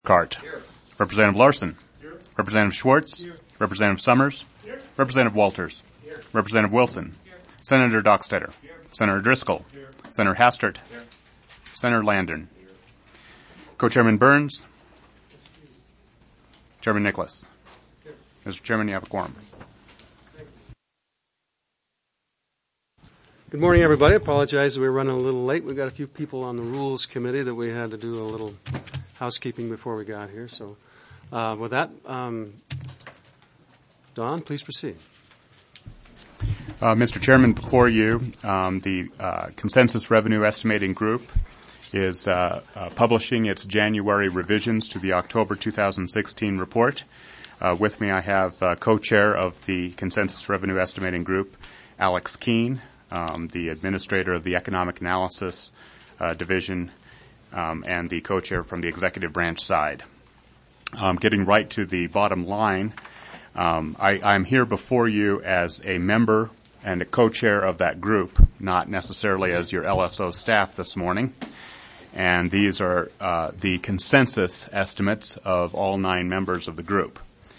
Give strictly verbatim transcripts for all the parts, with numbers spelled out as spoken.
Cart. Here. Representative Larson. Here. Representative Schwartz. Here. Representative Summers. Here. Representative Walters. Here. Representative Wilson. Here. Senator Dockstader. Here. Senator Driscoll. Here. Senator Hastert. Here. Senator Landon. Here. Co-Chairman Burns. Chairman Nicholas. Here. Mister Chairman, you have a quorum. Good morning, everybody. I apologize we're running a little late. We've got a few people on the Rules Committee that we had to do a little housekeeping before we got here. So uh, with that, um, Don, please proceed. Uh, Mister Chairman, before you, um, the uh, Consensus Revenue Estimating Group is uh, uh, publishing its January revisions to the October two thousand sixteen report. Uh, with me, I have uh, co-chair of the Consensus Revenue Estimating Group, Alex Keene, um, the administrator of the Economic Analysis uh, Division, um, and the co-chair from the executive branch side. Um, getting right to the bottom line, um, I, I'm here before you as a member and a co-chair of that group, not necessarily as your L S O staff this morning. And these are uh, the consensus estimates of all nine members of the group.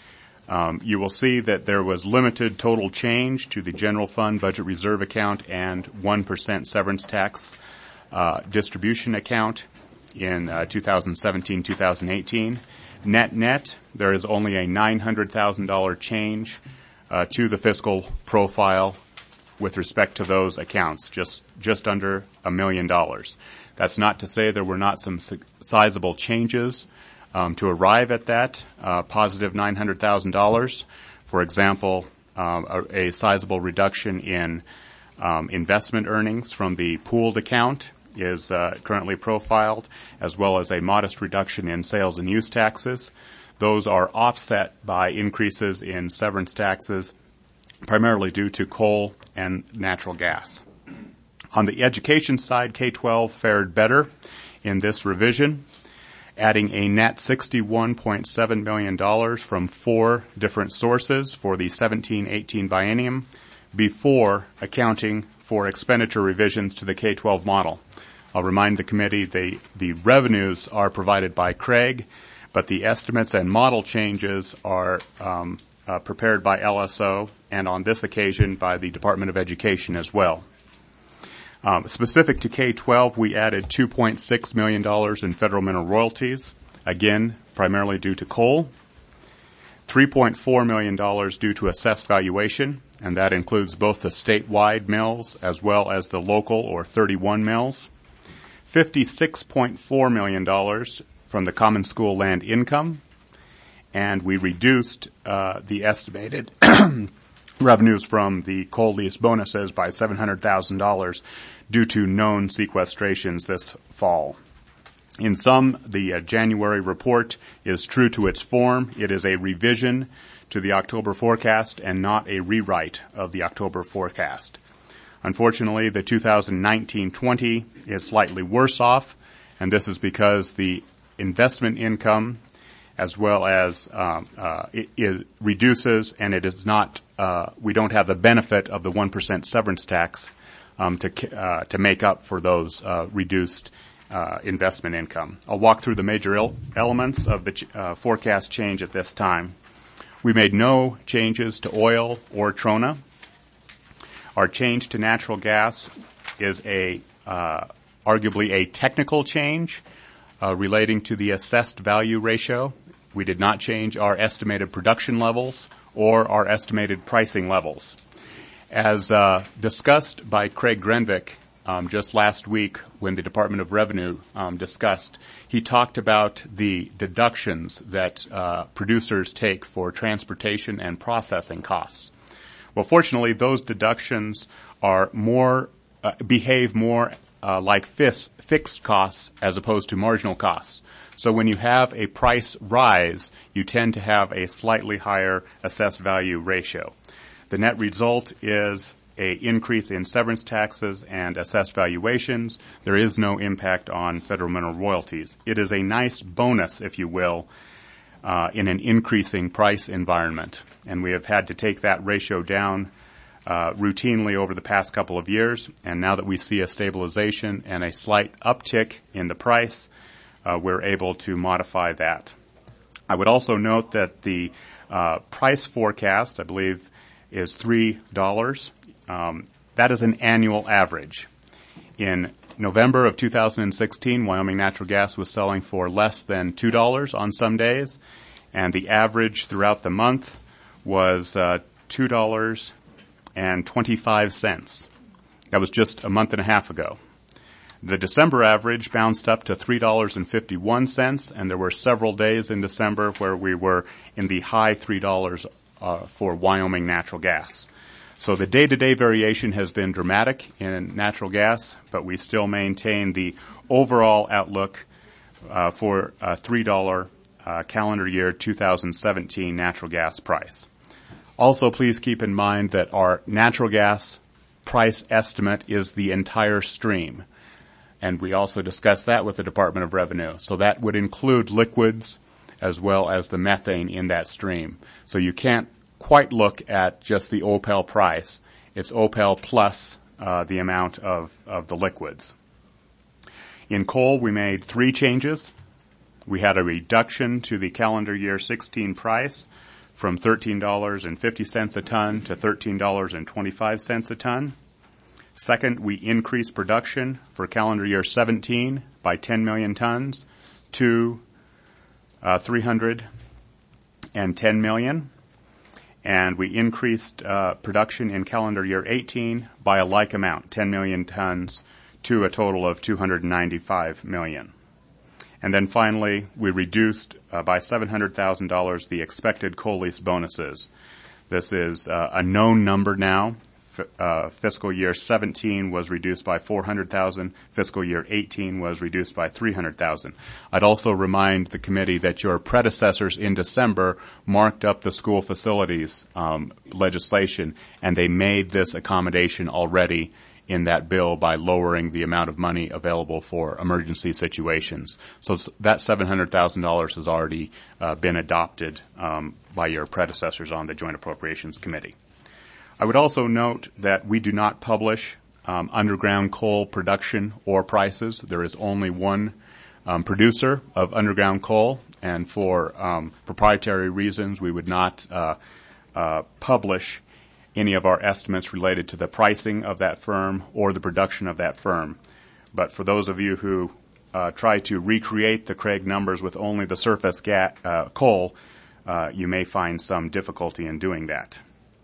Um, you will see that there was limited total change to the general fund budget reserve account and one percent severance tax uh, distribution account in uh, two thousand seventeen two thousand eighteen. Net net, there is only a nine hundred thousand dollars change uh, to the fiscal profile with respect to those accounts, just just under a million dollars. That's not to say there were not some sizable changes um, to arrive at that uh, positive nine hundred thousand dollars. For example, um, a, a sizable reduction in um, investment earnings from the pooled account is uh, currently profiled, as well as a modest reduction in sales and use taxes. Those are offset by increases in severance taxes, primarily due to coal and natural gas. On the education side, K twelve fared better in this revision, adding a net sixty-one point seven million dollars from four different sources for the seventeen eighteen biennium before accounting for expenditure revisions to the K twelve model. I'll remind the committee the, the revenues are provided by Craig, but the estimates and model changes are um, uh, prepared by L S O and on this occasion by the Department of Education as well. Um, specific to K twelve, we added two point six million dollars in federal mineral royalties, again, primarily due to coal, three point four million dollars due to assessed valuation, and that includes both the statewide mills as well as the local or thirty-one mills, fifty-six point four million dollars from the common school land income, and we reduced uh, the estimated revenues from the coal lease bonuses by seven hundred thousand dollars due to known sequestrations this fall. In sum, the uh, January report is true to its form. It is a revision to the October forecast and not a rewrite of the October forecast. Unfortunately, the two thousand nineteen twenty is slightly worse off, and this is because the investment income as well as um, uh, it, it reduces, and it is not. Uh, we don't have the benefit of the one percent severance tax um, to uh, to make up for those uh, reduced uh, investment income. I'll walk through the major il- elements of the ch- uh, forecast change at this time. We made no changes to oil or Trona. Our change to natural gas is a uh, arguably a technical change uh, relating to the assessed value ratio. We did not change our estimated production levels or our estimated pricing levels. As uh, discussed by Craig Grenvik um, just last week when the Department of Revenue um, discussed, he talked about the deductions that uh, producers take for transportation and processing costs. Well, fortunately, those deductions are more uh, behave more uh, like fis- fixed costs as opposed to marginal costs. So when you have a price rise, you tend to have a slightly higher assessed value ratio. The net result is a increase in severance taxes and assessed valuations. There is no impact on federal mineral royalties. It is a nice bonus, if you will, uh, in an increasing price environment. And we have had to take that ratio down uh, routinely over the past couple of years. And now that we see a stabilization and a slight uptick in the price, uh, we're able to modify that. I would also note that the uh, price forecast, I believe, is three dollars. Um, that is an annual average. In November of two thousand sixteen, Wyoming Natural Gas was selling for less than two dollars on some days, and the average throughout the month was uh, two dollars and twenty-five cents. That was just a month and a half ago. The December average bounced up to three dollars and fifty-one cents, and there were several days in December where we were in the high three dollars uh, for Wyoming natural gas. So the day-to-day variation has been dramatic in natural gas, but we still maintain the overall outlook uh, for a three dollars uh, calendar year two thousand seventeen natural gas price. Also, please keep in mind that our natural gas price estimate is the entire stream. And we also discussed that with the Department of Revenue. So that would include liquids as well as the methane in that stream. So you can't quite look at just the O P E L price. It's O P E L plus uh, the amount of, of the liquids. In coal, we made three changes. We had a reduction to the calendar year sixteen price from thirteen dollars and fifty cents a ton to thirteen dollars and twenty-five cents a ton. Second, we increased production for calendar year seventeen by ten million tons to uh, three hundred ten million. And we increased uh, production in calendar year eighteen by a like amount, ten million tons, to a total of two hundred ninety-five million. And then finally, we reduced uh, by seven hundred thousand dollars the expected coal lease bonuses. This is uh, a known number now. Uh, fiscal year seventeen was reduced by four hundred thousand. Fiscal year eighteen was reduced by three hundred thousand. I'd also remind the committee that your predecessors in December marked up the school facilities um, legislation, and they made this accommodation already in that bill by lowering the amount of money available for emergency situations. So that seven hundred thousand dollars has already uh, been adopted um, by your predecessors on the Joint Appropriations Committee. I would also note that we do not publish um, underground coal production or prices. There is only one um, producer of underground coal, and for um, proprietary reasons, we would not uh, uh, publish any of our estimates related to the pricing of that firm or the production of that firm. But for those of you who uh, try to recreate the Craig numbers with only the surface ga- uh, coal, uh, you may find some difficulty in doing that.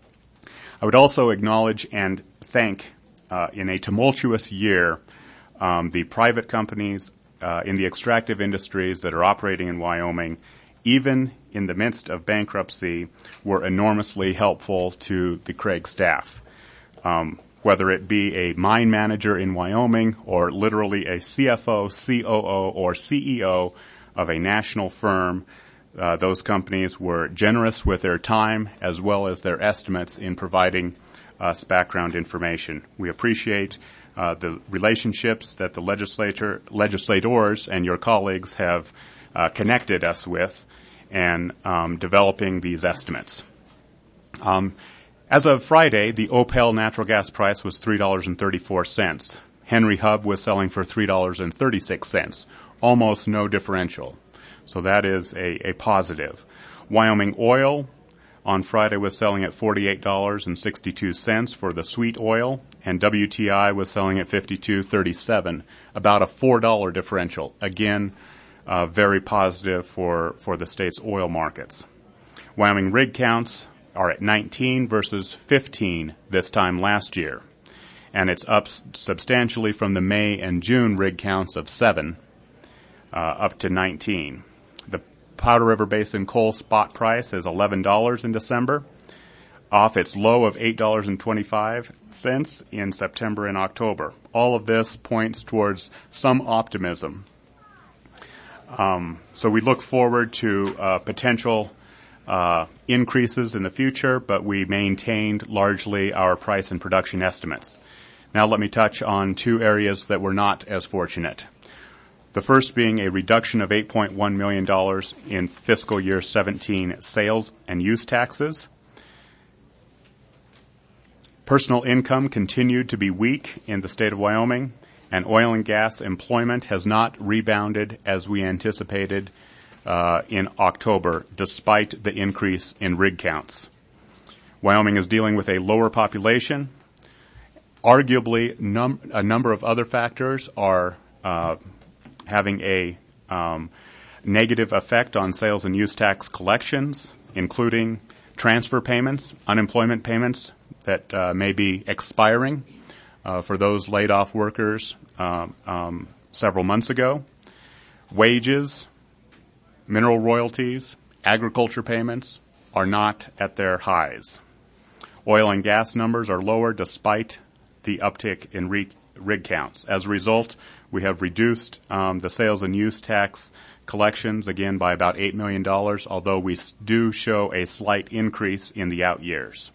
I would also acknowledge and thank, uh, in a tumultuous year, um, the private companies uh, in the extractive industries that are operating in Wyoming, even in the midst of bankruptcy, were enormously helpful to the Craig staff. Um, whether it be a mine manager in Wyoming or literally a C F O, C O O, or C E O of a national firm, Uh, those companies were generous with their time as well as their estimates in providing us background information. We appreciate uh, the relationships that the legislator, legislators and your colleagues have uh, connected us with and um, developing these estimates. Um, as of Friday, the O P E L natural gas price was three dollars and thirty-four cents. Henry Hub was selling for three dollars and thirty-six cents, almost no differential. So that is a, a positive. Wyoming Oil on Friday was selling at forty-eight dollars and sixty-two cents for the sweet oil, and W T I was selling at fifty-two thirty-seven, about a four dollars differential. Again, uh, very positive for, for the state's oil markets. Wyoming rig counts are at nineteen versus fifteen this time last year, and it's up substantially from the May and June rig counts of seven uh, up to nineteen. Powder River Basin coal spot price is eleven dollars in December, off its low of eight dollars and twenty-five cents in September and October. All of this points towards some optimism. Um, so we look forward to uh, potential uh, increases in the future, but we maintained largely our price and production estimates. Now let me touch on two areas that were not as fortunate. The first being a reduction of eight point one million dollars in fiscal year seventeen sales and use taxes. Personal income continued to be weak in the state of Wyoming, and oil and gas employment has not rebounded as we anticipated uh, in October, despite the increase in rig counts. Wyoming is dealing with a lower population. Arguably, num- a number of other factors are uh, having a um, negative effect on sales and use tax collections, including transfer payments, unemployment payments that uh, may be expiring uh, for those laid off workers um, um, several months ago, wages, mineral royalties, agriculture payments are not at their highs. Oil and gas numbers are lower despite the uptick in rig, rig counts. As a result, we have reduced um, the sales and use tax collections again by about eight million dollars, although we do show a slight increase in the out years.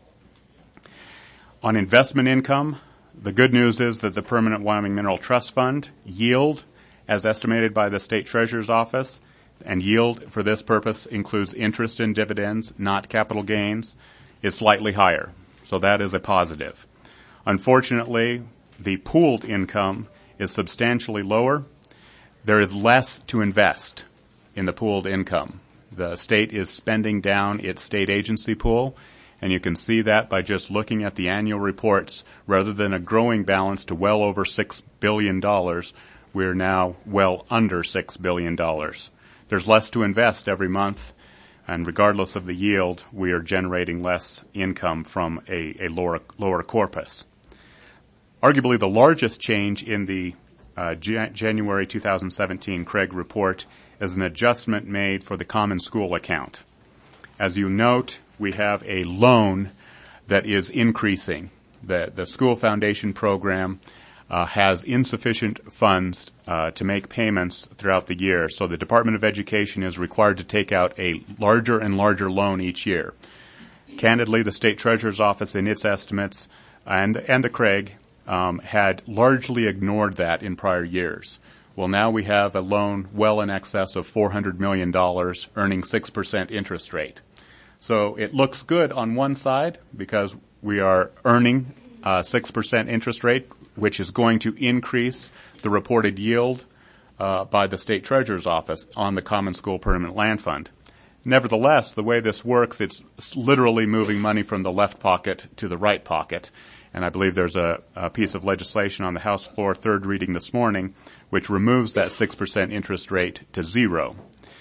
On investment income, the good news is that the Permanent Wyoming Mineral Trust Fund yield, as estimated by the State Treasurer's Office, and yield for this purpose includes interest and dividends, not capital gains, is slightly higher. So that is a positive. Unfortunately, the pooled income is substantially lower. There is less to invest in the pooled income. The state is spending down its state agency pool, and you can see that by just looking at the annual reports. Rather than a growing balance to well over six billion dollars, we're now well under six billion dollars. There's less to invest every month, and regardless of the yield, we are generating less income from a, a lower, lower corpus. Arguably the largest change in the uh, Jan- January two thousand seventeen Craig report is an adjustment made for the common school account. As you note, we have a loan that is increasing. The, the school foundation program uh, has insufficient funds uh, to make payments throughout the year, so the Department of Education is required to take out a larger and larger loan each year. Candidly, the State Treasurer's Office in its estimates and, and the Craig um, had largely ignored that in prior years. Well, now we have a loan well in excess of four hundred million dollars, earning six percent interest rate. So it looks good on one side because we are earning a six percent interest rate, which is going to increase the reported yield uh, by the State Treasurer's Office on the Common School Permanent Land Fund. Nevertheless, the way this works, it's literally moving money from the left pocket to the right pocket. And I believe there's a, a piece of legislation on the House floor, third reading this morning, which removes that six percent interest rate to zero.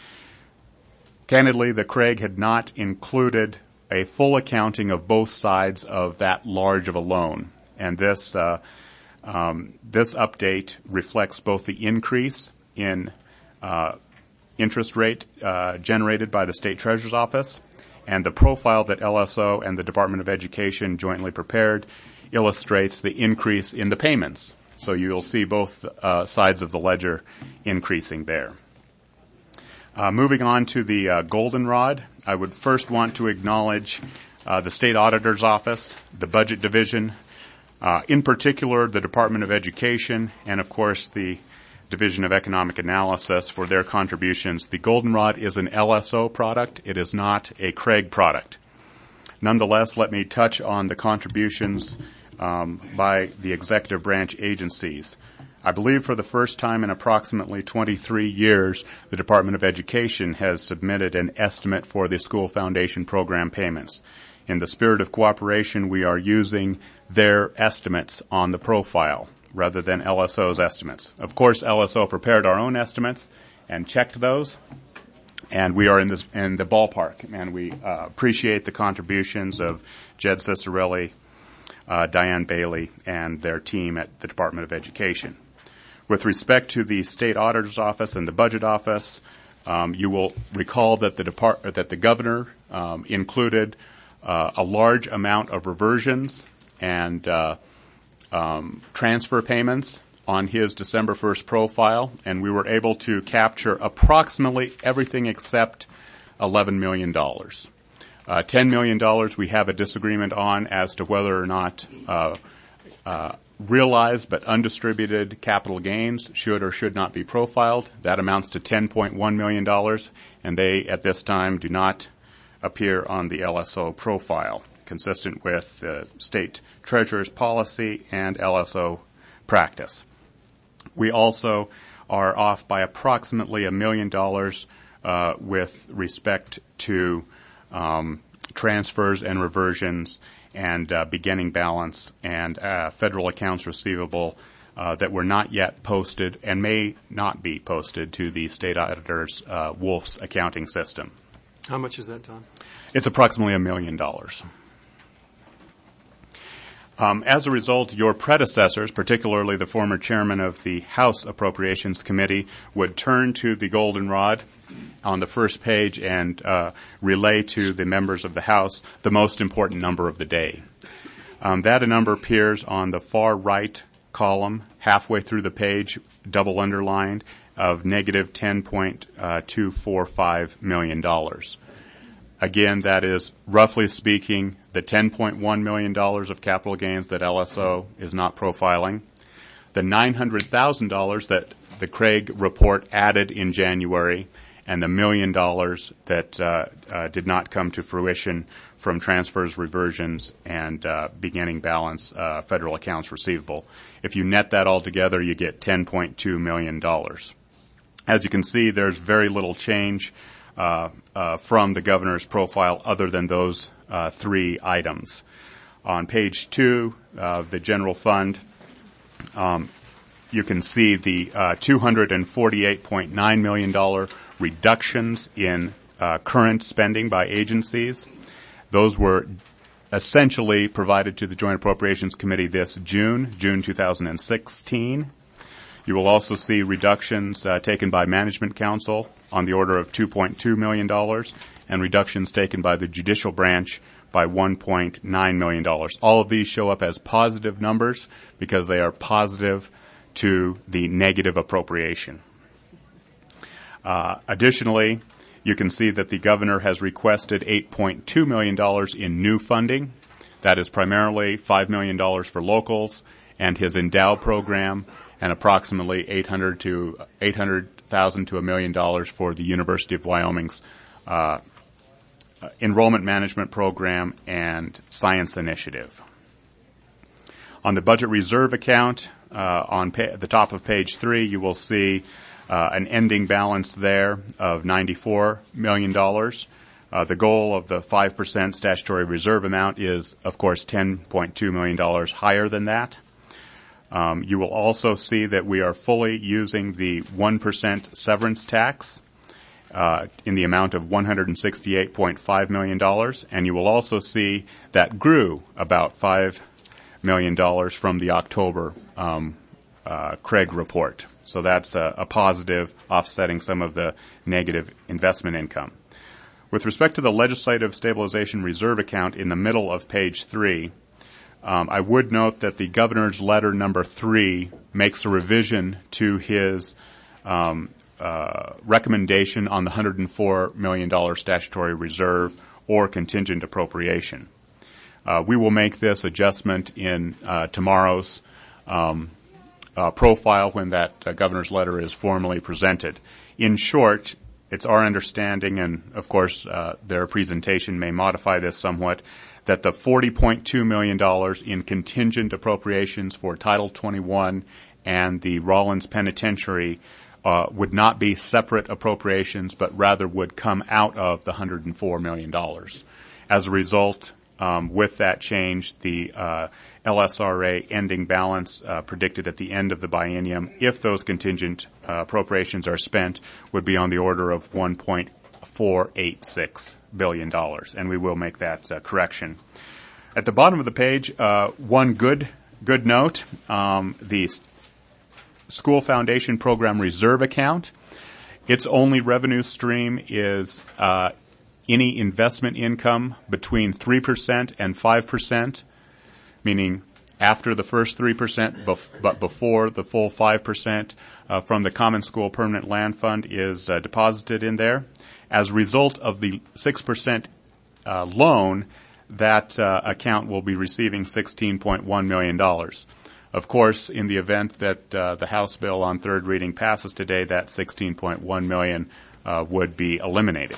Candidly, the Craig had not included a full accounting of both sides of that large of a loan. And this, uh, um, this update reflects both the increase in, uh, interest rate, uh, generated by the State Treasurer's Office and the profile that L S O and the Department of Education jointly prepared illustrates the increase in the payments. So you'll see both uh, sides of the ledger increasing there. Uh, moving on to the uh, goldenrod, I would first want to acknowledge uh, the State Auditor's Office, the Budget Division, uh, in particular the Department of Education, and of course the Division of Economic Analysis for their contributions. The goldenrod is an L S O product. It is not a Craig product. Nonetheless, let me touch on the contributions um, by the executive branch agencies. I believe for the first time in approximately twenty-three years, the Department of Education has submitted an estimate for the school foundation program payments. In the spirit of cooperation, we are using their estimates on the profile rather than L S O's estimates. Of course, L S O prepared our own estimates and checked those, and we are in this in the ballpark, and we uh, appreciate the contributions of Jed Ciccarelli, uh, Diane Bailey, and their team at the Department of Education. With respect to the State Auditor's Office and the Budget Office, um, you will recall that the depart- that the governor um, included uh, a large amount of reversions and uh, um, transfer payments on his December first profile, and we were able to capture approximately everything except eleven million dollars. Uh, ten million dollars we have a disagreement on as to whether or not uh, uh, realized but undistributed capital gains should or should not be profiled. That amounts to ten point one million dollars, and they, at this time, do not appear on the L S O profile, consistent with the State Treasurer's policy and L S O practice. We also are off by approximately a million dollars uh, with respect to um, transfers and reversions and uh, beginning balance and uh, federal accounts receivable uh, that were not yet posted and may not be posted to the state auditor's uh, Wolf's accounting system. How much is that, Tom? It's approximately a million dollars. Um, as a result, your predecessors, particularly the former chairman of the House Appropriations Committee, would turn to the goldenrod on the first page and uh, relay to the members of the House the most important number of the day. Um, that number appears on the far right column, halfway through the page, double underlined, of negative ten point two four five million dollars. Again, that is, roughly speaking, the ten point one million dollars of capital gains that L S O is not profiling, the nine hundred thousand dollars that the Craig report added in January, and the million dollars that uh, uh, did not come to fruition from transfers, reversions, and uh, beginning balance uh, federal accounts receivable. If you net that all together, you get ten point two million dollars. As you can see, there's very little change Uh, uh, from the governor's profile other than those uh, three items. On page two of uh, the general fund, um, you can see the uh, two hundred forty-eight point nine million dollars reductions in uh, current spending by agencies. Those were essentially provided to the Joint Appropriations Committee this June, June two thousand sixteen. You will also see reductions uh, taken by Management Council on the order of two point two million dollars and reductions taken by the Judicial Branch by one point nine million dollars. All of these show up as positive numbers because they are positive to the negative appropriation. Uh, additionally, you can see that the governor has requested eight point two million dollars in new funding. That is primarily five million dollars for locals and his Endow program, and approximately eight hundred to eight hundred thousand to a million dollars for the University of Wyoming's uh, enrollment management program and science initiative. On the budget reserve account, uh, on pa- the top of page three, you will see uh, an ending balance there of ninety-four million dollars. Uh, the goal of the five percent statutory reserve amount is, of course, ten point two million dollars higher than that. Um, you will also see that we are fully using the one percent severance tax uh, in the amount of one hundred sixty-eight point five million dollars, and you will also see that grew about five million dollars from the October um, uh, Craig report. So that's a, a positive, offsetting some of the negative investment income. With respect to the Legislative Stabilization Reserve account in the middle of page three, Um, I would note that the governor's letter number three makes a revision to his um, uh, recommendation on the one hundred four million dollars statutory reserve or contingent appropriation. Uh, we will make this adjustment in uh, tomorrow's um, uh, profile when that uh, governor's letter is formally presented. In short, it's our understanding, and of course uh, their presentation may modify this somewhat, that the forty point two million dollars in contingent appropriations for Title twenty-one and the Rollins Penitentiary uh, would not be separate appropriations, but rather would come out of the one hundred four million dollars. As a result, um, with that change, the uh, L S R A ending balance uh, predicted at the end of the biennium, if those contingent uh, appropriations are spent, would be on the order of one point four eight six billion dollars, and we will make that uh, correction. At the bottom of the page, uh, one good good note: um, the S- School Foundation Program Reserve account. Its only revenue stream is uh, any investment income between three percent and five percent, meaning after the first three percent, bef- but before the full five percent uh, from the Common School Permanent Land Fund is uh, deposited in there. As a result of the six percent uh, loan, that uh, account will be receiving sixteen point one million dollars. Of course, in the event that uh, the House bill on third reading passes today, that sixteen point one million dollars uh, would be eliminated.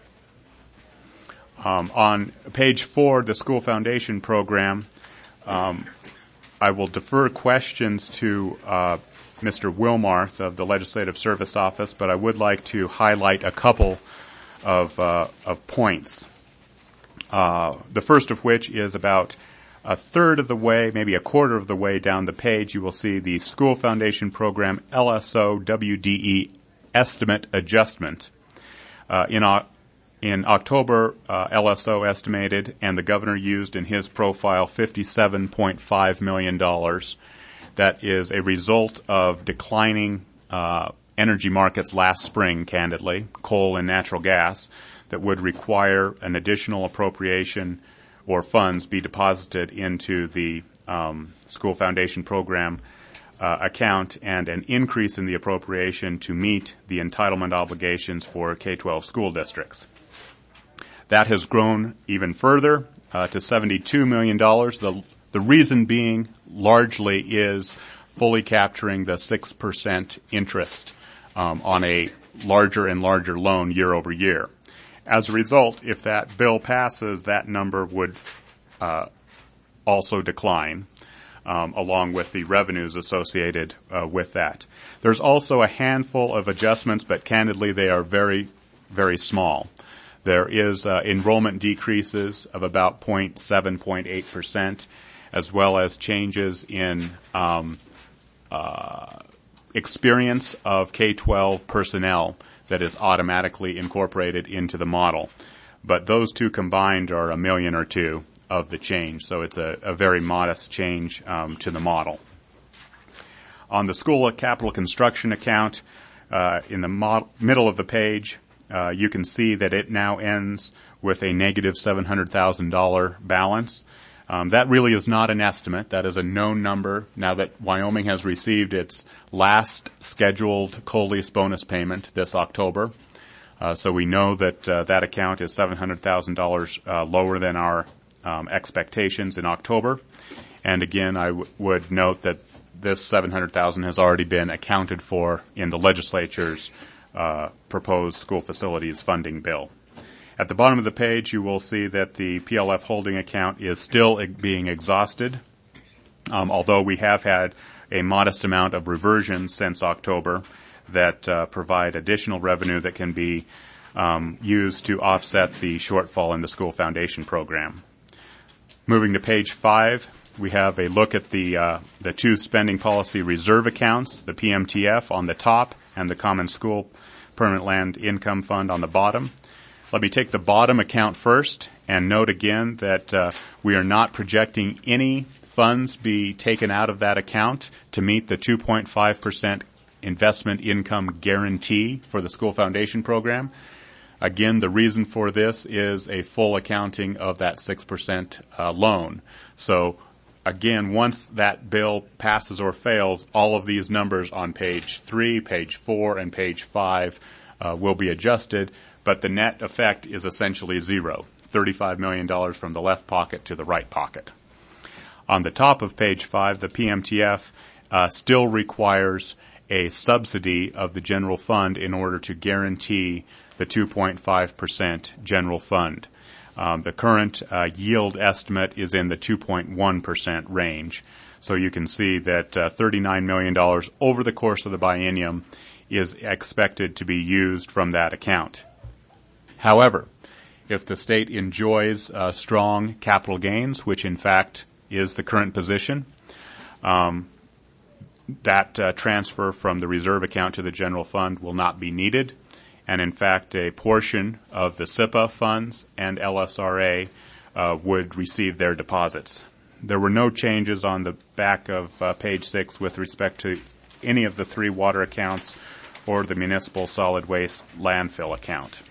Um, on page four, the School Foundation Program, um, I will defer questions to uh, Mister Wilmarth of the Legislative Service Office, but I would like to highlight a couple of, uh, of points. Uh, the first of which is about a third of the way, maybe a quarter of the way down the page, you will see the School Foundation Program L S O W D E estimate adjustment. Uh, in, uh, in October, uh, L S O estimated, and the governor used in his profile, fifty-seven point five million dollars. That is a result of declining uh, energy markets last spring, candidly, coal and natural gas, that would require an additional appropriation or funds be deposited into the um, School Foundation Program uh, account, and an increase in the appropriation to meet the entitlement obligations for K twelve school districts. That has grown even further uh, to seventy-two million dollars. The, the reason being largely is fully capturing the six percent interest um, on a larger and larger loan year over year. As a result, if that bill passes, that number would uh, also decline, um, along with the revenues associated uh, with that. There's also a handful of adjustments, but candidly, they are very, very small. There is uh, enrollment decreases of about zero point seven, zero point eight percent, as well as changes in um, uh, experience of K twelve personnel that is automatically incorporated into the model. But those two combined are a million or two of the change, so it's a, a very modest change um, to the model. On the school capital construction account, uh, in the mod- middle of the page, uh, you can see that it now ends with a negative seven hundred thousand dollars balance. Um, that really is not an estimate. That is a known number now that Wyoming has received its last scheduled coal lease bonus payment this October. Uh, so we know that uh, that account is seven hundred thousand dollars uh, lower than our um, expectations in October. And again, I w- would note that this seven hundred thousand dollars has already been accounted for in the legislature's uh, proposed school facilities funding bill. At the bottom of the page, you will see that the P L F holding account is still being exhausted, um, although we have had a modest amount of reversions since October that uh, provide additional revenue that can be um, used to offset the shortfall in the School Foundation Program. Moving to page five, we have a look at the uh, the two spending policy reserve accounts, the P M T F on the top and the Common School Permanent Land Income Fund on the bottom. Let me take the bottom account first and note again that uh, we are not projecting any funds be taken out of that account to meet the two point five percent investment income guarantee for the School Foundation Program. Again, the reason for this is a full accounting of that six percent uh, loan. So again, once that bill passes or fails, all of these numbers on page three, page four, and page five uh, will be adjusted. But the net effect is essentially zero, thirty-five million dollars from the left pocket to the right pocket. On the top of page five, the P M T F uh, still requires a subsidy of the general fund in order to guarantee the two point five percent general fund. Um, the current uh, yield estimate is in the two point one percent range. So you can see that uh, thirty-nine million dollars over the course of the biennium is expected to be used from that account. However, if the state enjoys uh, strong capital gains, which in fact is the current position, um, that uh, transfer from the reserve account to the general fund will not be needed. And in fact, a portion of the S I P A funds and L S R A uh, would receive their deposits. There were no changes on the back of uh, page six with respect to any of the three water accounts or the municipal solid waste landfill account.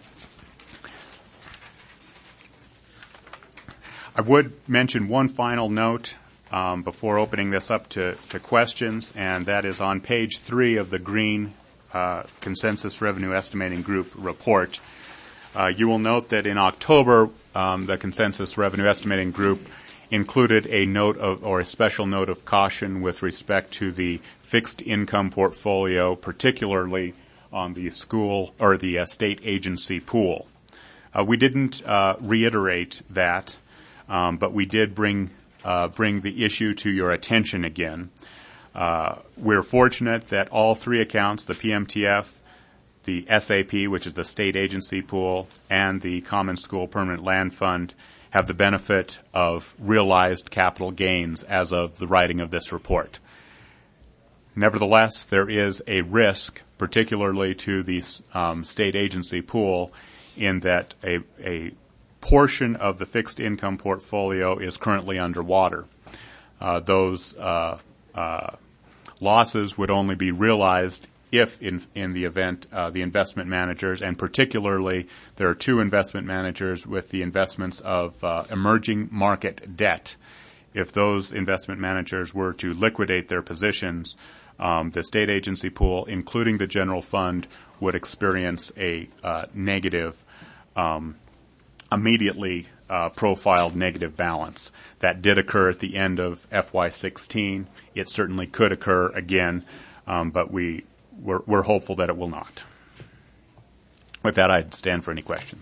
I would mention one final note um, before opening this up to, to questions, and that is on page three of the Green uh, Consensus Revenue Estimating Group report. Uh, you will note that in October, um, the Consensus Revenue Estimating Group included a note of, or a special note of caution with respect to the fixed income portfolio, particularly on the school or the uh, state agency pool. Uh, we didn't uh, reiterate that. Um, but we did bring uh, bring the issue to your attention again. Uh, we're fortunate that all three accounts, the P M T F, the S A P, which is the state agency pool, and the Common School Permanent Land Fund, have the benefit of realized capital gains as of the writing of this report. Nevertheless, there is a risk, particularly to the um, state agency pool, in that a, a portion of the fixed income portfolio is currently underwater. Uh, those uh, uh, losses would only be realized if, in, in the event, uh, the investment managers, and particularly there are two investment managers with the investments of uh, emerging market debt. If those investment managers were to liquidate their positions, um, the state agency pool, including the general fund, would experience a uh, negative, um, immediately uh, profiled negative balance. That did occur at the end of F Y sixteen. It certainly could occur again, um, but we We're, we're hopeful that it will not. With that, I'd stand for any questions.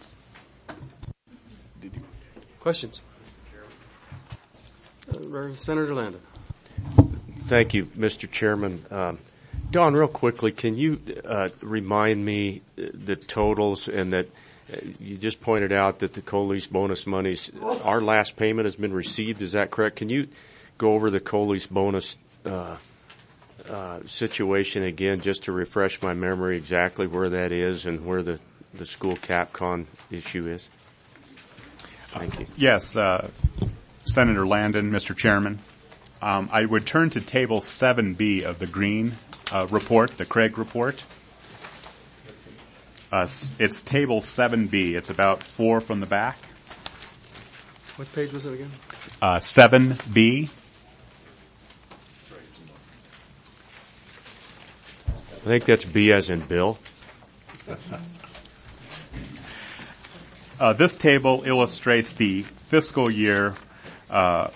Questions? Uh, Senator Landon. Thank you, Mister Chairman. Um, Don, real quickly, can you uh, remind me the totals, and that uh, you just pointed out that the co-lease bonus monies, our last payment has been received, is that correct? Can you go over the co-lease bonus uh Uh, situation again, just to refresh my memory exactly where that is and where the, the school CapCon issue is? Thank you. Yes, uh, Senator Landon, Mister Chairman. Um, I would turn to Table seven B of the Green uh, report, the Craig report. Uh, it's Table seven B. It's about four from the back. What page was it again? Uh, seven B. I think that's B as in Bill. Uh, this table illustrates the fiscal year uh,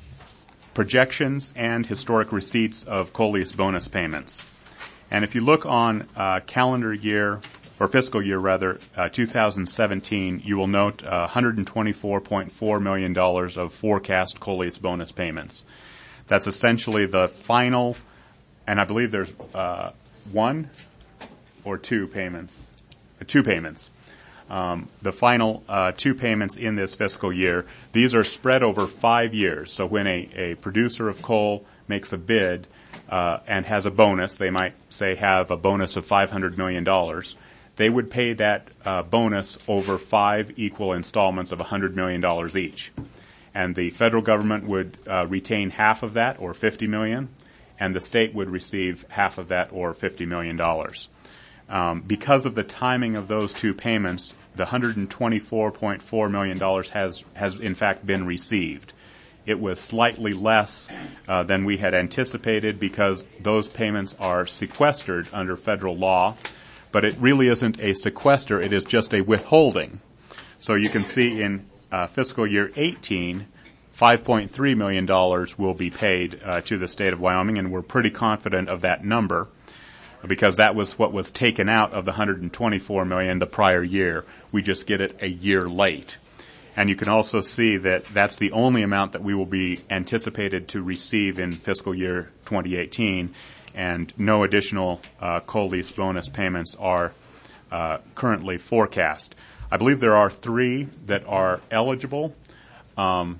projections and historic receipts of co-lease bonus payments. And if you look on uh, calendar year, or fiscal year rather, uh, two thousand seventeen, you will note uh, one hundred twenty-four point four million dollars of forecast co-lease bonus payments. That's essentially the final, and I believe there's uh, one or two payments, uh, two payments. Um, the final uh, two payments in this fiscal year. These are spread over five years. So when a, a producer of coal makes a bid uh, and has a bonus, they might say have a bonus of five hundred million dollars. They would pay that uh, bonus over five equal installments of one hundred million dollars each. And the federal government would uh, retain half of that, or fifty million dollars, and the state would receive half of that, or fifty million dollars. Um, because of the timing of those two payments, the one hundred twenty-four point four million dollars has, has in fact been received. It was slightly less uh, than we had anticipated because those payments are sequestered under federal law, but it really isn't a sequester, it is just a withholding. So you can see in uh, fiscal year eighteen, five point three million dollars will be paid uh, to the state of Wyoming, and we're pretty confident of that number because that was what was taken out of the one hundred twenty-four million dollars the prior year. We just get it a year late. And you can also see that that's the only amount that we will be anticipated to receive in fiscal year twenty eighteen, and no additional uh, co-lease bonus payments are uh, currently forecast. I believe there are three that are eligible um,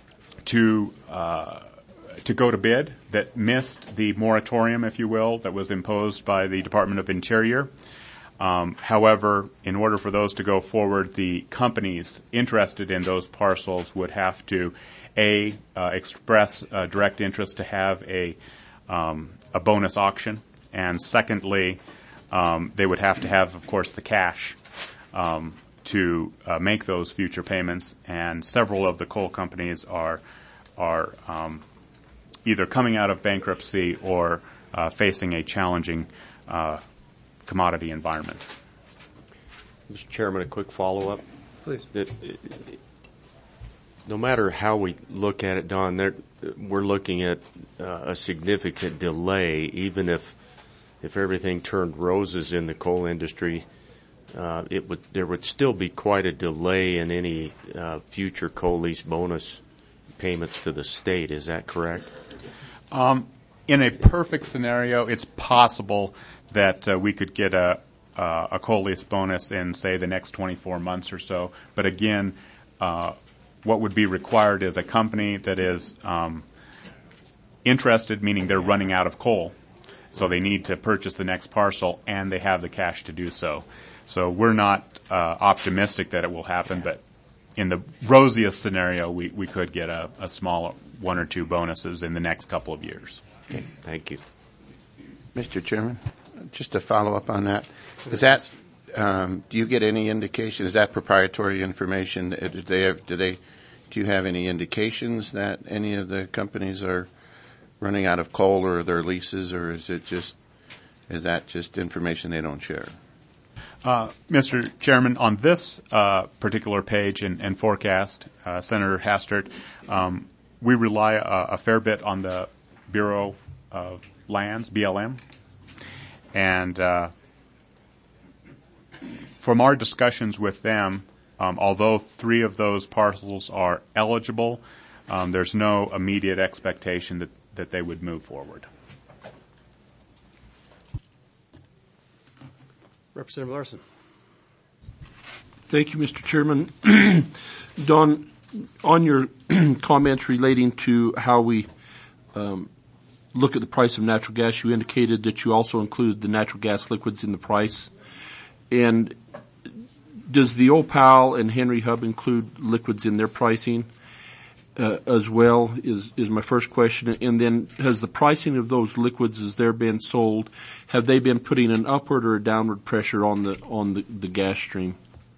to uh, to go to bid that missed the moratorium, if you will, that was imposed by the Department of Interior. Um, however, in order for those to go forward, the companies interested in those parcels would have to, A, uh, express uh, direct interest to have a um, a bonus auction, and secondly, um, they would have to have, of course, the cash um, to uh, make those future payments. And several of the coal companies are are um, either coming out of bankruptcy or uh, facing a challenging uh, commodity environment. Mister Chairman, a quick follow-up. Please. That, no matter how we look at it, Don, there, we're looking at uh, a significant delay, even if if everything turned roses in the coal industry. Uh, it would there would still be quite a delay in any uh, future coal lease bonus payments to the state. Is that correct? Um, in a perfect scenario, it's possible that uh, we could get a uh, a coal lease bonus in, say, the next twenty-four months or so. But again, uh, what would be required is a company that is um, interested, meaning they're running out of coal, so they need to purchase the next parcel, and they have the cash to do so. So we're not uh, optimistic that it will happen, but in the rosiest scenario, we, we could get a, a small one or two bonuses in the next couple of years. Okay, thank you. Mister Chairman, just to follow up on that, is that um, do you get any indication? Is that proprietary information? Do they have, do they do you have any indications that any of the companies are running out of coal or their leases, or is it just is that just information they don't share? Uh, Mister Chairman, on this uh, particular page and, and forecast, uh, Senator Hastert, um, we rely a, a fair bit on the Bureau of Lands, B L M, and uh, from our discussions with them, um, although three of those parcels are eligible, um, there's no immediate expectation that, that they would move forward. Representative Larson. Thank you, Mister Chairman. Don, on your comments relating to how we um, look at the price of natural gas, you indicated that you also included the natural gas liquids in the price. And does the Opal and Henry Hub include liquids in their pricing uh, as well, is, is my first question. And then has the pricing of those liquids, as they're being sold, have they been putting an upward or a downward pressure on the on the, the gas stream?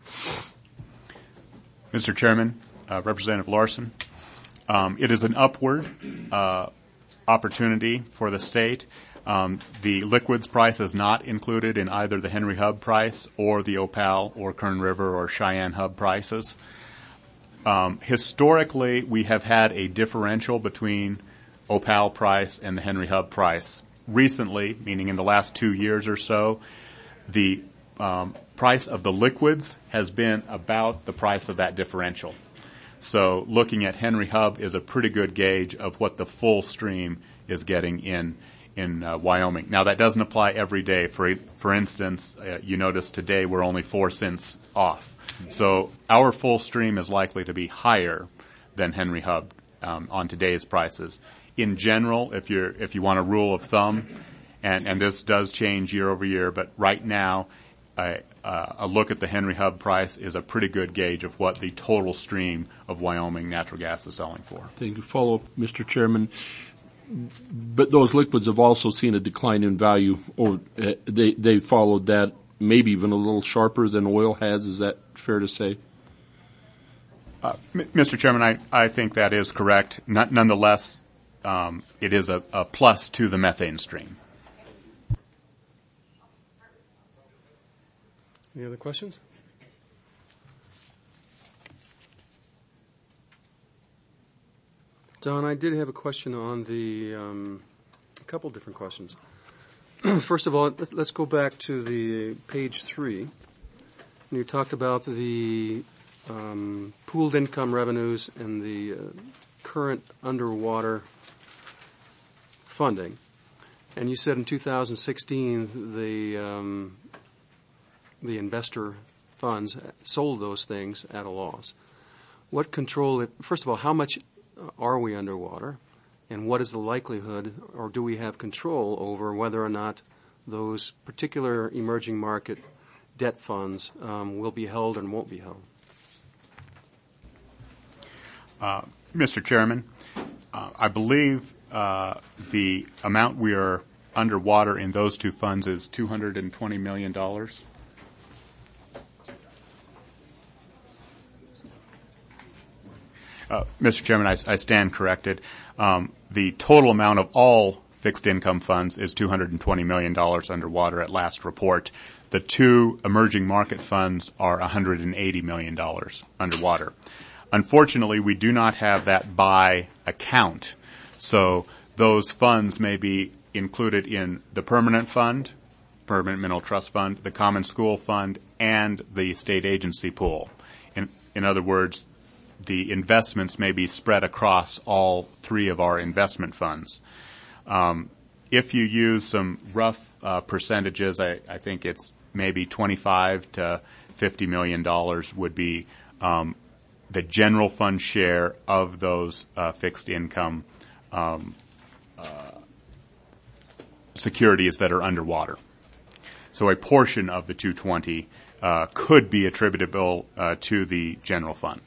Mister Chairman, uh, Representative Larson, um, it is an upward uh, opportunity for the state. Um, the liquids price is not included in either the Henry Hub price or the Opal or Kern River or Cheyenne Hub prices. Um, historically, we have had a differential between Opal price and the Henry Hub price. Recently, meaning in the last two years or so, the um, price of the liquids has been about the price of that differential. So looking at Henry Hub is a pretty good gauge of what the full stream is getting in in uh, Wyoming. Now, that doesn't apply every day. For for instance, uh, you notice today we're only four cents off. So our full stream is likely to be higher than Henry Hub um, on today's prices. In general, if you're if you want a rule of thumb, and, and this does change year over year, but right now, uh, uh, a look at the Henry Hub price is a pretty good gauge of what the total stream of Wyoming natural gas is selling for. Thank you. Follow up, Mister Chairman. But those liquids have also seen a decline in value, or uh, they they followed that maybe even a little sharper than oil has. Is that fair to say? Uh, M- Mister Chairman, I, I think that is correct. N- nonetheless, um, it is a, a plus to the methane stream. Any other questions? Don, I did have a question on the, um, a couple different questions. First of all, let's go back to the page three. And you talked about the um, pooled income revenues and the uh, current underwater funding. And you said in two thousand sixteen the um, the investor funds sold those things at a loss. What control, first of all, how much are we underwater, and what is the likelihood, or do we have control over whether or not those particular emerging market debt funds um, will be held and won't be held? Uh, Mister Chairman, uh, I believe uh, the amount we are underwater in those two funds is two hundred twenty million dollars. Uh, Mister Chairman, I, I stand corrected. Um, the total amount of all fixed income funds is two hundred twenty million dollars underwater at last report. The two emerging market funds are one hundred eighty million dollars underwater. Unfortunately, we do not have that by account. So those funds may be included in the permanent fund, permanent mineral trust fund, the common school fund, and the state agency pool. In, in other words, the investments may be spread across all three of our investment funds. Um, if you use some rough uh, percentages, I, I think it's maybe twenty-five to fifty million dollars would be um, the general fund share of those uh, fixed income um, uh, securities that are underwater. So a portion of the two hundred twenty uh, could be attributable uh, to the general fund.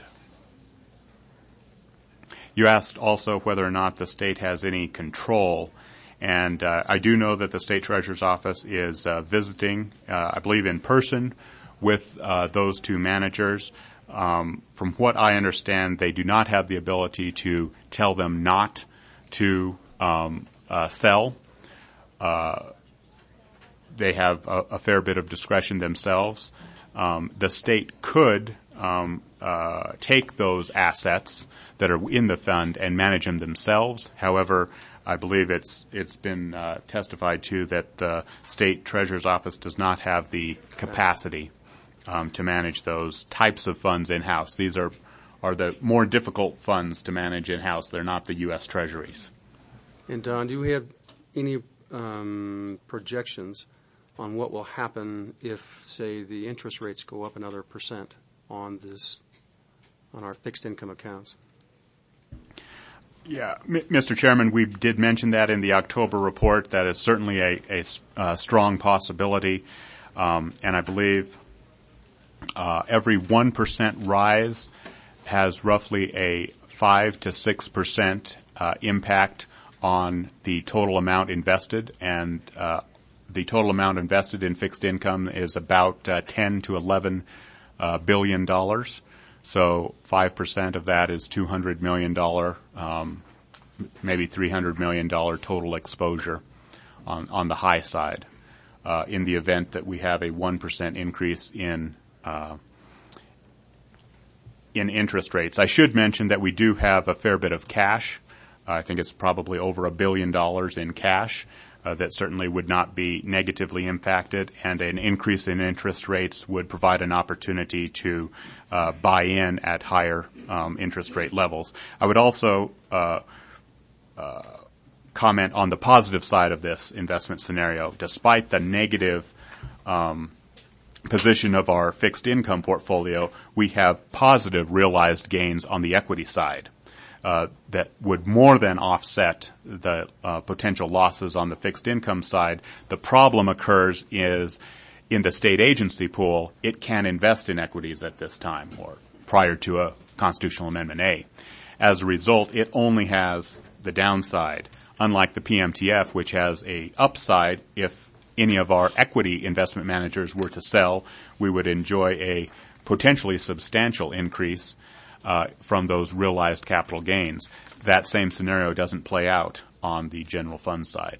You asked also whether or not the state has any control, and uh, I do know that the State Treasurer's Office is uh, visiting, uh, I believe in person, with uh, those two managers. Um, from what I understand, they do not have the ability to tell them not to um, uh, sell. Uh, they have a, a fair bit of discretion themselves. Um, the state could um, uh, take those assets that are in the fund and manage them themselves. However, I believe it's it's been uh, testified to that the State Treasurer's Office does not have the capacity um, to manage those types of funds in-house. These are are the more difficult funds to manage in-house. They're not the U S Treasuries. And Don, do we have any um, projections on what will happen if, say, the interest rates go up another percent on this, on our fixed income accounts? Yeah, M- Mister Chairman, we did mention that in the October report. That is certainly a, a, a strong possibility, um, and I believe uh, every one percent rise has roughly a five to six percent uh, impact on the total amount invested, and uh, the total amount invested in fixed income is about uh, ten to eleven uh, billion dollars. So five percent of that is two hundred million dollars, um, maybe three hundred million dollars total exposure on, on the high side uh, in the event that we have a one percent increase in uh, in interest rates. I should mention that we do have a fair bit of cash. Uh, I think it's probably over a billion dollars in cash uh, that certainly would not be negatively impacted, and an increase in interest rates would provide an opportunity to uh, buy in at higher um, interest rate levels. I would also uh, uh, comment on the positive side of this investment scenario. Despite the negative um, position of our fixed income portfolio, we have positive realized gains on the equity side. Uh, that would more than offset the uh, potential losses on the fixed income side. The problem occurs is in the state agency pool, it can invest in equities at this time or prior to a constitutional amendment A. As a result, it only has the downside, unlike the P M T F, which has a upside. If any of our equity investment managers were to sell, we would enjoy a potentially substantial increase Uh, from those realized capital gains. That same scenario doesn't play out on the general fund side.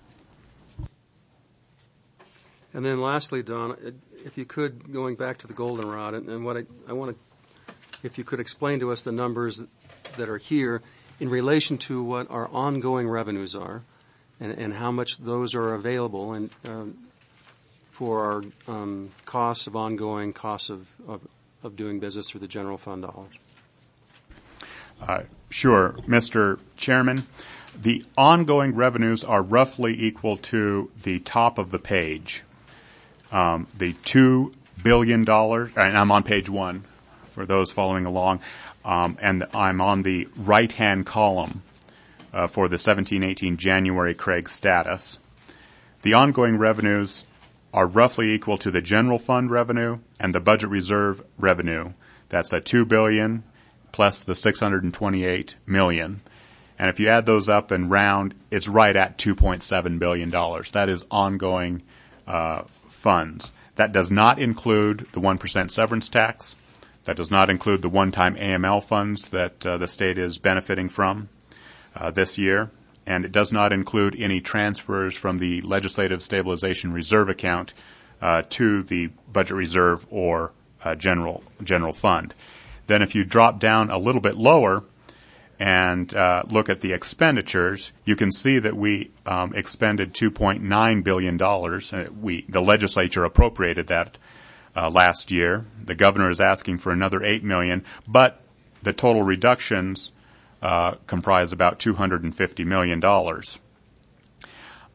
And then lastly, Don, if you could, going back to the goldenrod, and, and what I, I want to, if you could explain to us the numbers that are here in relation to what our ongoing revenues are and, and how much those are available and um, for our um, costs of ongoing costs of, of, of doing business through the general fund dollars. Uh, sure, Mister Chairman. The ongoing revenues are roughly equal to the top of the page. Um, the two billion dollars, and I'm on page one for those following along, um, and I'm on the right-hand column uh, for the seventeen eighteen January Craig status. The ongoing revenues are roughly equal to the general fund revenue and the budget reserve revenue. That's a two billion dollars plus the six hundred twenty-eight million dollars. And if you add those up and round, it's right at two point seven billion dollars. That is ongoing uh, funds. That does not include the one percent severance tax. That does not include the one-time A M L funds that uh, the state is benefiting from uh, this year. And it does not include any transfers from the Legislative Stabilization Reserve account uh, to the budget reserve or uh, general general fund. Then if you drop down a little bit lower and uh, look at the expenditures, you can see that we um, expended two point nine billion dollars. Uh, we, the legislature appropriated that uh, last year. The governor is asking for another eight million dollars, but the total reductions uh, comprise about two hundred fifty million dollars.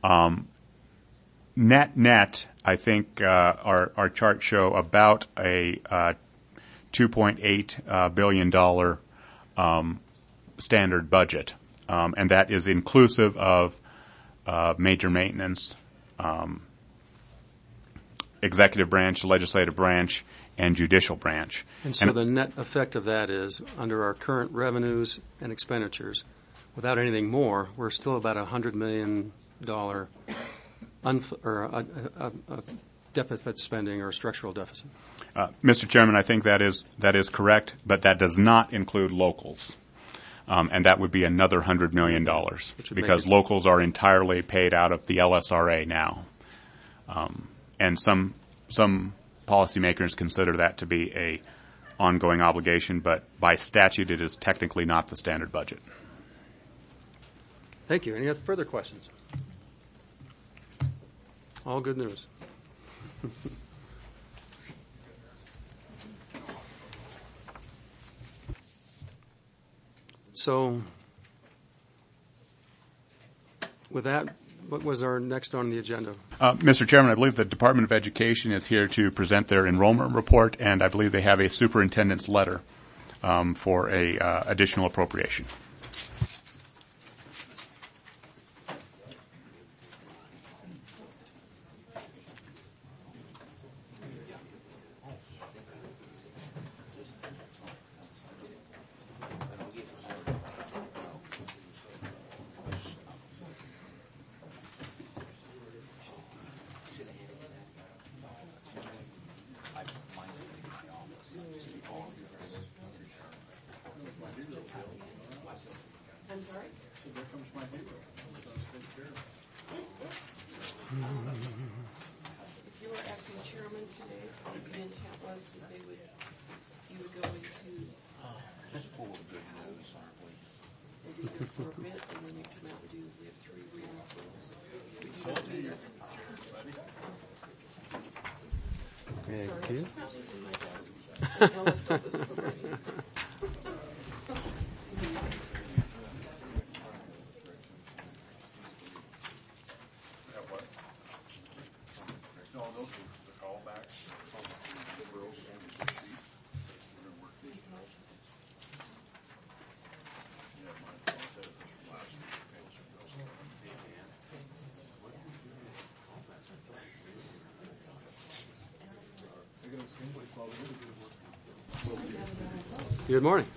Um, net, net, I think uh, our, our charts show about a uh, two point eight uh, billion dollars um, standard budget, um, and that is inclusive of uh, major maintenance, um, executive branch, legislative branch, and judicial branch. And so and the net effect of that is, under our current revenues and expenditures, without anything more, we're still about a one hundred million dollars unf- or a, a, a deficit spending or structural deficit. Uh, Mister Chairman, I think that is that is correct, but that does not include locals. Um, and that would be another one hundred million dollars because locals are entirely paid out of the L S R A now. Um, and some some policymakers consider that to be a ongoing obligation, but by statute it is technically not the standard budget. Thank you. Any other further questions? All good news. So, with that, what was our next on the agenda? Uh, Mister Chairman, I believe the Department of Education is here to present their enrollment report, and I believe they have a superintendent's letter um, for a uh, additional appropriation. I'm sorry? So there comes my hero. If you were acting chairman today, the intent was that they would, you would go into. Just full of good news, aren't we? Maybe there for a bit, and then you come out and do, we have three reading rules. Would you not do that? Thank you. It's not losing my desk. Well, let's start this over. Good morning.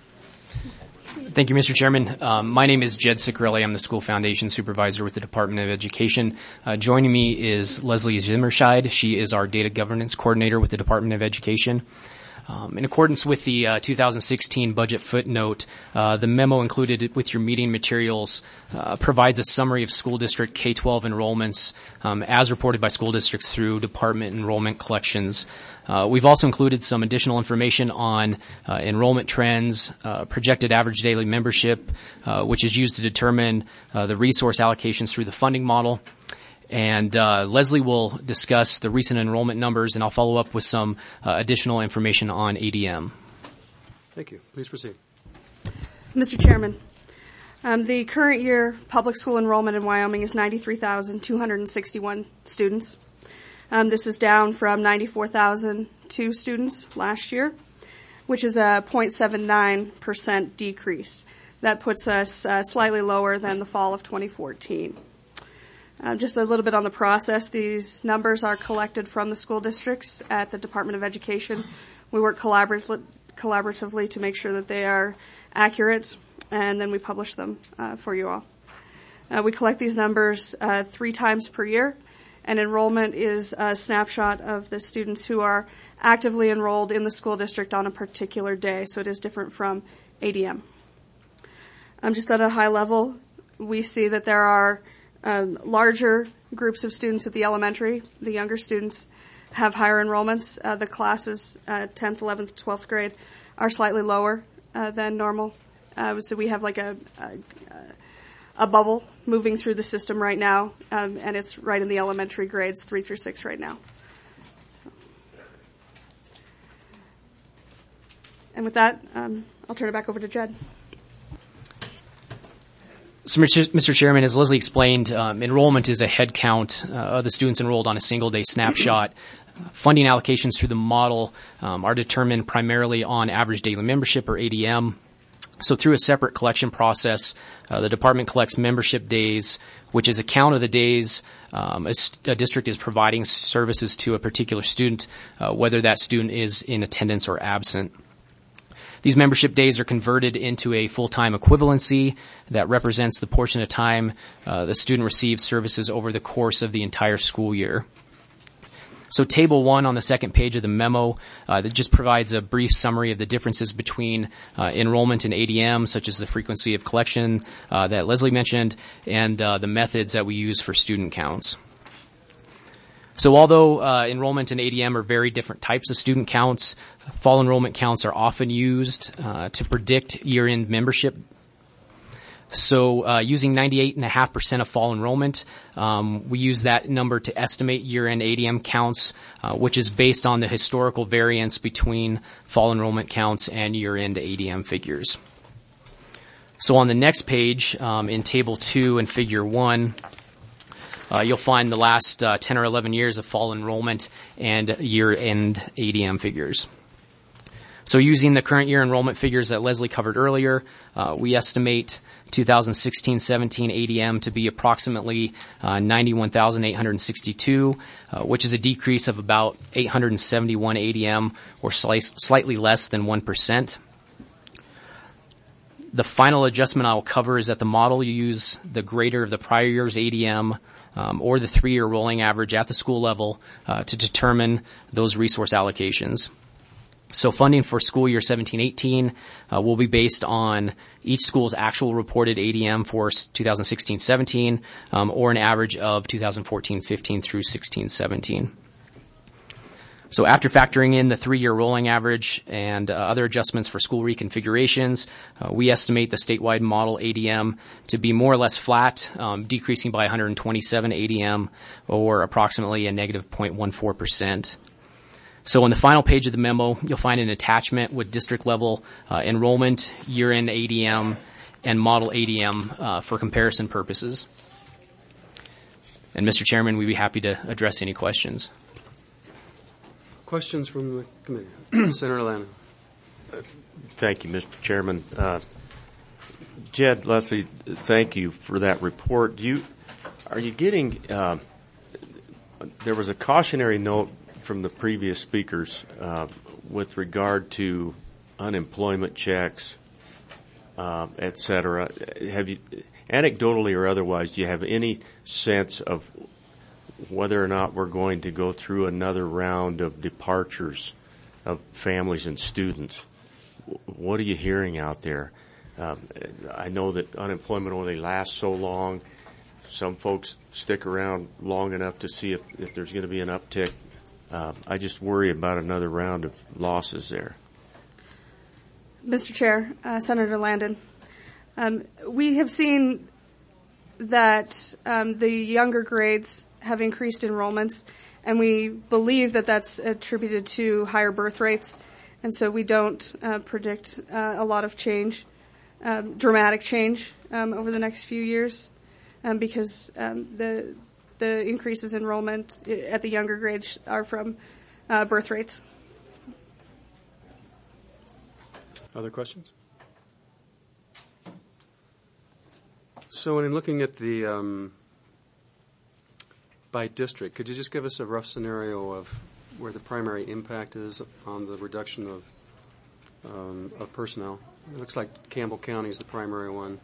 Thank you, Mister Chairman. Um, my name is Jed Ciccarelli. I'm the School Foundation Supervisor with the Department of Education. Uh, joining me is Leslie Zimmerscheid. She is our Data Governance Coordinator with the Department of Education. Um, in accordance with the uh, two thousand sixteen budget footnote, uh, the memo included with your meeting materials uh, provides a summary of school district K twelve enrollments um, as reported by school districts through department enrollment collections. Uh, we've also included some additional information on uh, enrollment trends, uh, projected average daily membership, uh, which is used to determine uh, the resource allocations through the funding model. And uh, Leslie will discuss the recent enrollment numbers, and I'll follow up with some uh, additional information on A D M. Thank you. Please proceed. Mister Chairman, um, the current year public school enrollment in Wyoming is ninety-three thousand two hundred sixty-one students. Um, this is down from ninety-four thousand two students last year, which is a zero point seven nine percent decrease. That puts us uh, slightly lower than the fall of twenty fourteen. Um, just a little bit on the process. These numbers are collected from the school districts at the Department of Education. We work collaboratively, collaboratively to make sure that they are accurate, and then we publish them uh, for you all. Uh, we collect these numbers uh, three times per year, and enrollment is a snapshot of the students who are actively enrolled in the school district on a particular day, so it is different from A D M. Um, just at a high level, we see that there are Um, larger groups of students at the elementary. The younger students have higher enrollments. Uh, the classes, uh, tenth, eleventh, twelfth grade, are slightly lower uh, than normal. Uh, so we have like a, a, a bubble moving through the system right now, um, and it's right in the elementary grades, three through six right now. And with that, um, I'll turn it back over to Jed. So, Mister Chairman, as Leslie explained, um, enrollment is a head count uh, of the students enrolled on a single-day snapshot. Funding allocations through the model um, are determined primarily on average daily membership, or A D M. So through a separate collection process, uh, the department collects membership days, which is a count of the days um, a, a district is providing services to a particular student, uh, whether that student is in attendance or absent. These membership days are converted into a full-time equivalency that represents the portion of time uh, the student receives services over the course of the entire school year. So table one on the second page of the memo, uh, that just provides a brief summary of the differences between uh, enrollment and A D M, such as the frequency of collection uh, that Leslie mentioned, and uh, the methods that we use for student counts. So although uh, enrollment and A D M are very different types of student counts, fall enrollment counts are often used uh, to predict year-end membership. So uh, using ninety-eight point five percent of fall enrollment, um, we use that number to estimate year-end A D M counts, uh, which is based on the historical variance between fall enrollment counts and year-end A D M figures. So on the next page, um, in Table two and Figure one, uh, you'll find the last uh, ten or eleven years of fall enrollment and year-end A D M figures. So using the current year enrollment figures that Leslie covered earlier, uh, we estimate two thousand sixteen seventeen A D M to be approximately uh, ninety-one thousand eight hundred sixty-two, uh, which is a decrease of about eight hundred seventy-one A D M, or slice, slightly less than one percent. The final adjustment I will cover is that the model you use the greater of the prior year's A D M um, or the three-year rolling average at the school level uh, to determine those resource allocations. So funding for school year seventeen eighteen uh, will be based on each school's actual reported A D M for two thousand sixteen seventeen, um, or an average of two thousand fourteen fifteen through sixteen seventeen. So after factoring in the three-year rolling average and uh, other adjustments for school reconfigurations, uh, we estimate the statewide model A D M to be more or less flat, um, decreasing by one hundred twenty-seven A D M, or approximately a negative zero point one four percent. So on the final page of the memo, you'll find an attachment with district-level uh, enrollment, year-end A D M, and model A D M uh, for comparison purposes. And Mister Chairman, we'd be happy to address any questions. Questions from the committee? Senator Lannon. Thank you, Mister Chairman. Uh, Jed, Leslie, thank you for that report. Do you, are you getting, uh, there was a cautionary note from the previous speakers uh, with regard to unemployment checks, uh, et cetera. Have you, anecdotally or otherwise, do you have any sense of whether or not we're going to go through another round of departures of families and students? What are you hearing out there? Um, I know that unemployment only lasts so long. Some folks stick around long enough to see if, if there's going to be an uptick. Uh, I just worry about another round of losses there. Mister Chair, uh, Senator Landon, um, we have seen that um, the younger grades have increased enrollments, and we believe that that's attributed to higher birth rates, and so we don't uh, predict uh, a lot of change, um, dramatic change um, over the next few years, um, because um, the the increases in enrollment at the younger grades are from uh, birth rates. Other questions? So in looking at the um, by district, could you just give us a rough scenario of where the primary impact is on the reduction of um, of personnel? It looks like Campbell County is the primary one.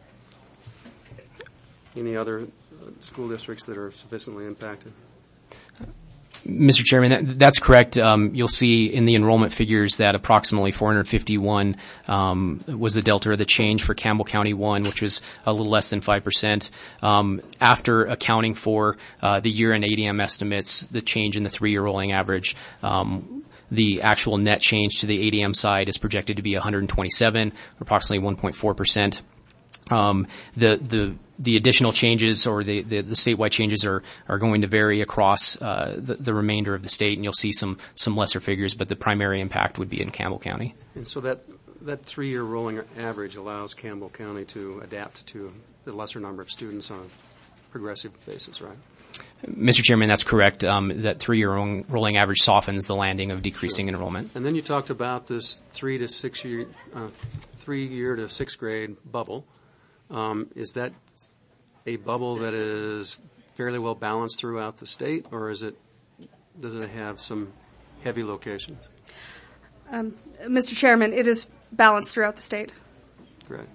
Any other school districts that are sufficiently impacted? Mister Chairman, that, that's correct. Um, you'll see in the enrollment figures that approximately four hundred fifty-one um, was the delta or the change for Campbell County one, which was a little less than five percent. Um, after accounting for uh, the year-end A D M estimates, the change in the three-year rolling average, um, the actual net change to the A D M side is projected to be one hundred twenty-seven, approximately one point four percent. Um, the, the, the additional changes or the, the, the statewide changes are, are going to vary across, uh, the, the remainder of the state, and you'll see some, some lesser figures, but the primary impact would be in Campbell County. And so that, that three-year rolling average allows Campbell County to adapt to the lesser number of students on a progressive basis, right? Mister Chairman, that's correct. Um, that three-year rolling, rolling average softens the landing of decreasing Sure. enrollment. And then you talked about this three to six year, uh, three-year to sixth grade bubble. Um, is that a bubble that is fairly well balanced throughout the state, or is it does it have some heavy locations? Um, Mister Chairman, it is balanced throughout the state. Great.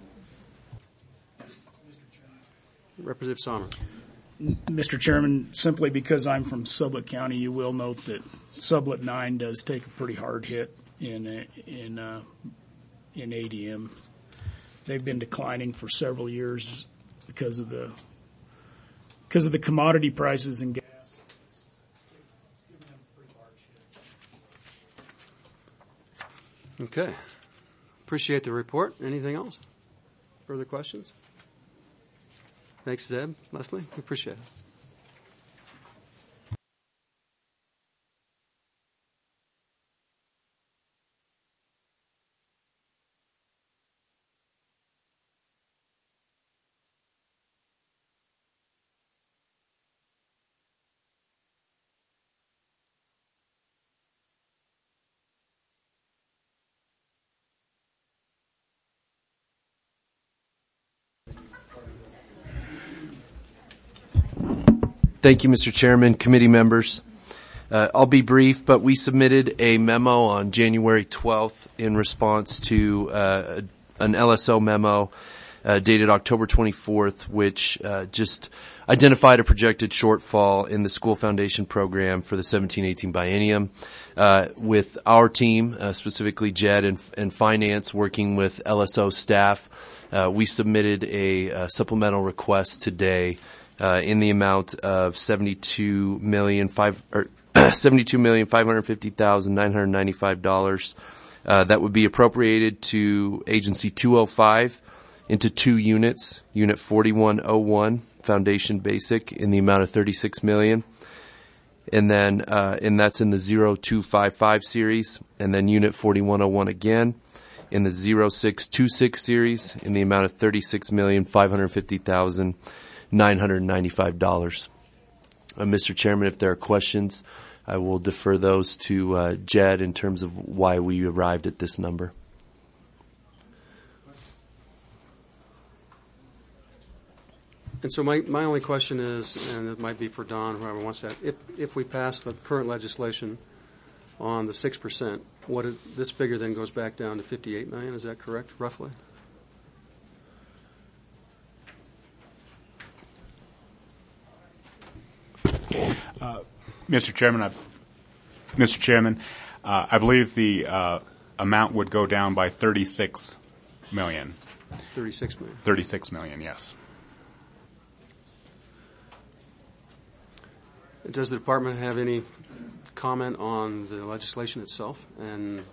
Representative Sommer. Mister Chairman, simply because I'm from Sublette County, you will note that Sublette nine does take a pretty hard hit in uh, in uh, in A D M. They've been declining for several years because of the because of the commodity prices and gas. It's, it's given them a pretty large hit. Okay. Appreciate the report. Anything else? Further questions? Thanks, Deb. Leslie, we appreciate it. Thank you, Mister Chairman, committee members. Uh, I'll be brief, but we submitted a memo on January twelfth in response to uh, an L S O memo uh, dated October twenty-fourth, which uh, just identified a projected shortfall in the school foundation program for the seventeen eighteen biennium. Uh, with our team, uh, specifically Jed and, and finance, working with L S O staff, uh, we submitted a, a supplemental request today Uh, in the amount of seventy-two million five or seventy-two million five hundred fifty thousand nine hundred ninety-five dollars. Uh, that would be appropriated to Agency two oh five into two units. Unit forty-one oh one, Foundation Basic, in the amount of thirty-six million, and then uh, and that's in the zero two five five series, and then Unit forty-one oh one again in the zero six two six series in the amount of thirty-six million five hundred fifty thousand nine hundred ninety-five dollars. Uh, Mister Chairman, if there are questions, I will defer those to uh, Jed in terms of why we arrived at this number. And so my, my only question is, and it might be for Don, whoever wants that, if, if we pass the current legislation on the six percent, what is, this figure then goes back down to fifty-eight million, is that correct, roughly? Uh, Mister Chairman, I've, Mister Chairman, uh, I believe the uh, amount would go down by thirty-six million. thirty-six million. thirty-six million, yes. Does the department have any comment on the legislation itself? And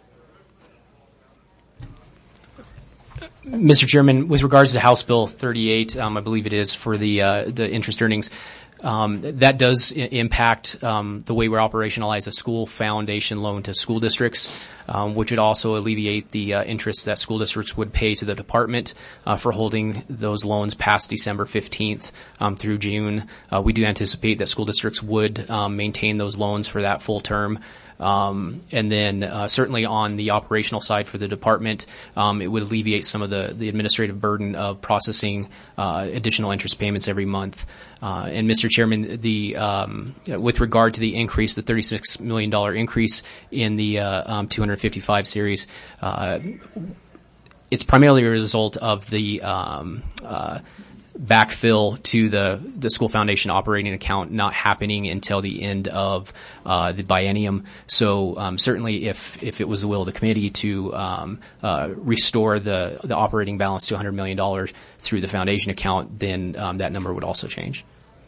Mister Chairman, with regards to House Bill thirty-eight, um, I believe it is for the uh, the interest earnings. Um, that does I- impact um, the way we operationalize a school foundation loan to school districts, um, which would also alleviate the uh, interest that school districts would pay to the department uh, for holding those loans past December fifteenth um, through June. Uh, we do anticipate that school districts would um, maintain those loans for that full term. Um, and then uh, certainly on the operational side for the department, um, it would alleviate some of the, the administrative burden of processing uh, additional interest payments every month. Uh, and Mister Chairman, the um, with regard to the increase, the thirty-six million dollars increase in the uh, um, two fifty-five series, uh, it's primarily a result of the um, uh, backfill to the, the school foundation operating account not happening until the end of uh, the biennium. So um, certainly if, if it was the will of the committee to um, uh, restore the, the operating balance to one hundred million dollars through the foundation account, then um, that number would also change.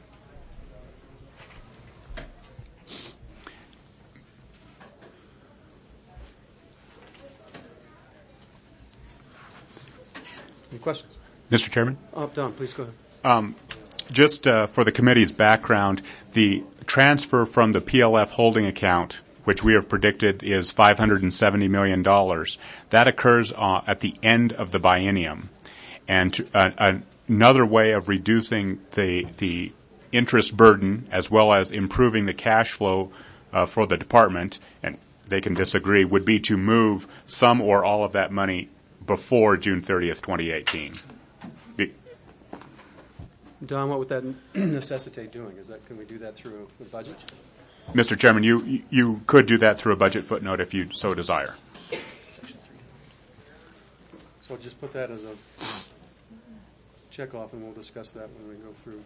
any questions? Mister Chairman? Oh, Don, please go ahead. Um, just uh, for the committee's background, the transfer from the P L F holding account which we have predicted is five hundred seventy million dollars. That occurs uh, at the end of the biennium. And to, uh, another way of reducing the, the interest burden as well as improving the cash flow uh, for the department, and they can disagree, would be to move some or all of that money before June thirtieth, twenty eighteen. Be- Don, what would that necessitate doing? Is that, can we do that through the budget? Mister Chairman, you, you could do that through a budget footnote if you so desire. So just put that as a check off, and we'll discuss that when we go through.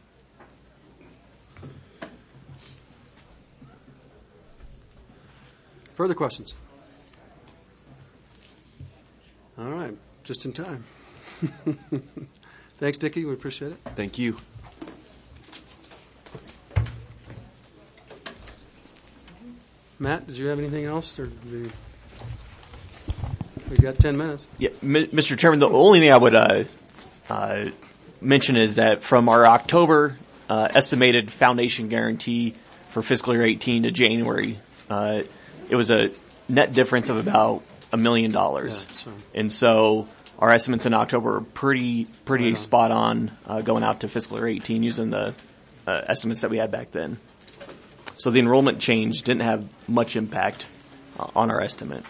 Further questions? All right, just in time. Thanks, Dickie. We appreciate it. Thank you. Matt, did you have anything else, or did we, we got ten minutes? Yeah, M- Mister Chairman, the only thing I would uh, uh, mention is that from our October uh, estimated foundation guarantee for fiscal year eighteen to January, uh, it was a net difference of about a million dollars. Yeah, sorry. And so our estimates in October are pretty pretty Right on. spot on uh, going out to fiscal year eighteen using the uh, estimates that we had back then. So the enrollment change didn't have much impact uh, on our estimate.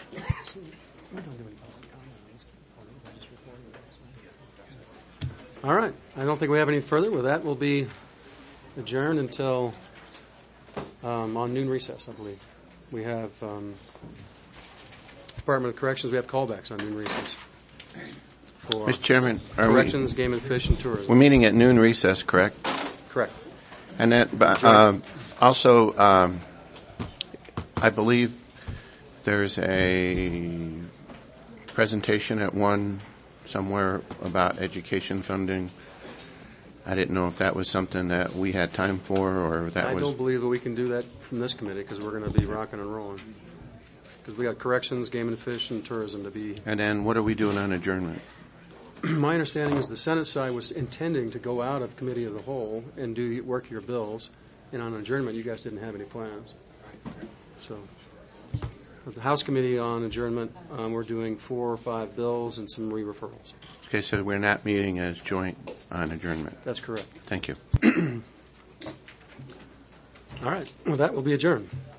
All right. I don't think we have any further. With that, we'll be adjourned until um, on noon recess, I believe. We have um, Department of Corrections. We have callbacks on noon recess. For Mister Chairman, are we, Corrections, Game and Fish, and Tourism. we're meeting at noon recess, correct? Correct. And that, but, um, also, um, I believe there's a presentation at one somewhere about education funding. I didn't know if that was something that we had time for, or that I was. don't believe that we can do that from this committee because we're going to be rocking and rolling. Because we got Corrections, Game and Fish, and Tourism to be. And then what are we doing on adjournment? My understanding is the Senate side was intending to go out of committee of the whole and do work your bills, and on adjournment, you guys didn't have any plans. So, the House committee on adjournment, um, we're doing four or five bills and some re-referrals. Okay, so we're not meeting as joint on adjournment. That's correct. Thank you. All right. Well, that will be adjourned.